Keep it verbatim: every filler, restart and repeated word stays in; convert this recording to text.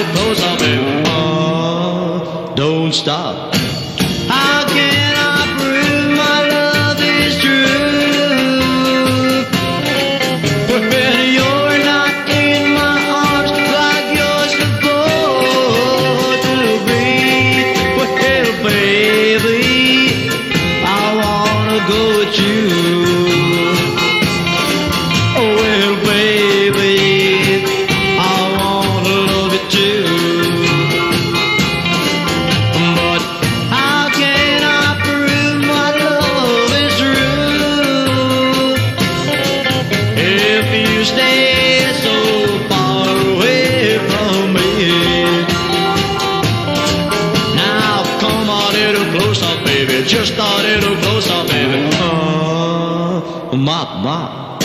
little closer, baby. Oh, don't stop. How can I prove my love is true when you're not in my arms like you're supposed to be? Well, baby, I wanna go with you. Oh, well, baby, I wanna love you too. But how can I prove my love is true if you stay so far away from me? Now come a little closer, baby, just a little closer, baby. Oh, my, my.